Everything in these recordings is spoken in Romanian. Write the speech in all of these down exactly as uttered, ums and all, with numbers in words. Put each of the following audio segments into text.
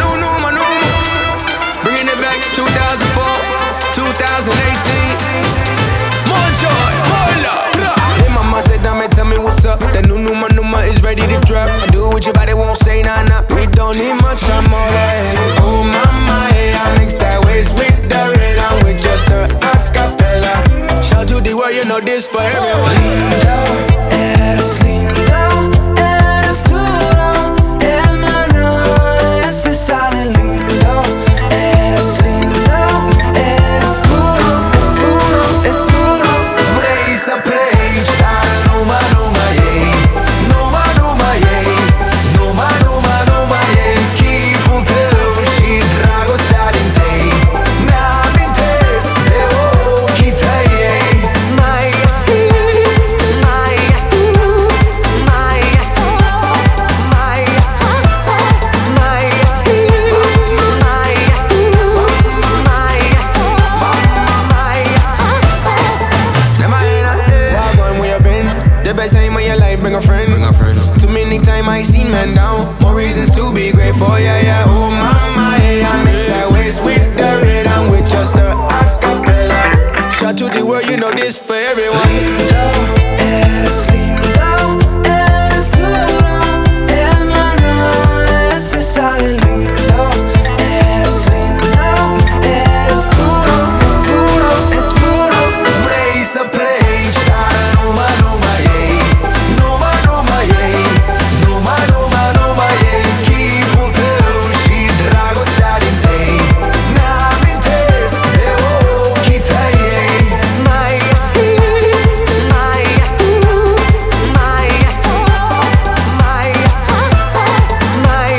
new, new, my new. Bringing it back two thousand four, two thousand eighteen. More joy, more love. Hey mama said, dame, tell me what's up. The new, new, my new, my is ready to drop. I do what your body won't say, nah, nah. We don't need much, I'm all that. Oh mama, hey, I mix that waist with the rhythm with just a acapella. Shout to the world, you know this for everyone. Lindo, eres lindo, eres puro, hermano, especial y lindo. Eres lindo, eres puro, es puro, es puro. Vrei să pleci, dar numai, numai ei. Numai, numai ei. Numai, numai, numai ei. Chipul tău și dragostea din tei mi-amintesc de ochii tăi ei. Mai, mai, mai, mai, mai, mai, Walk on where you been. The best time of your life, bring a friend. Bring a friend. Too many times I seen men down. More reasons to be grateful, yeah, yeah. Oh mama, hey, I mix that waist with the rhythm with just a acapella. Shout to the world, you know this for everyone. lindo, eres lindo, eres puro, hermano, especial y lindo. Eres lindo, eres puro, es puro, es puro. Vrei să pleci, dar numai, numai ei. Numai, numai ei. Numai, numai, numai ei. Chipul tău și dragostea din tei mi-amintesc de ochii tăi ei. Mai, mai, mai, mai, mai, mai,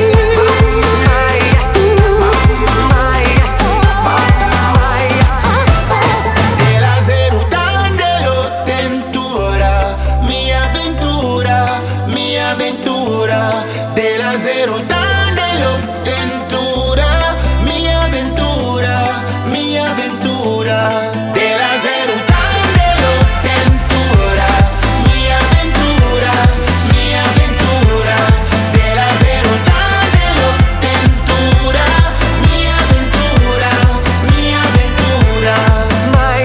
De la zero dandelo tentura, mia avventura, mia avventura. De la zero dandelo tentura, mia avventura, mia avventura. De la zero dandelo tentura, mia avventura, mia avventura. De la zero dandelo tentura, mia avventura, mia avventura. mai,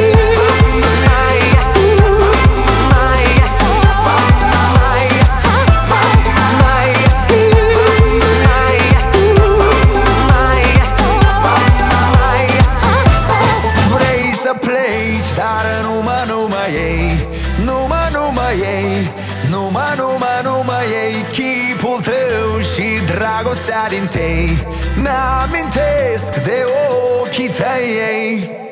Vrei să pleci, dar numai, numai ei. Numai, numai ei. Numai, numai, numai ei. Chipul tău și dragostea din tei mi-amintesc de ochii tăi ei.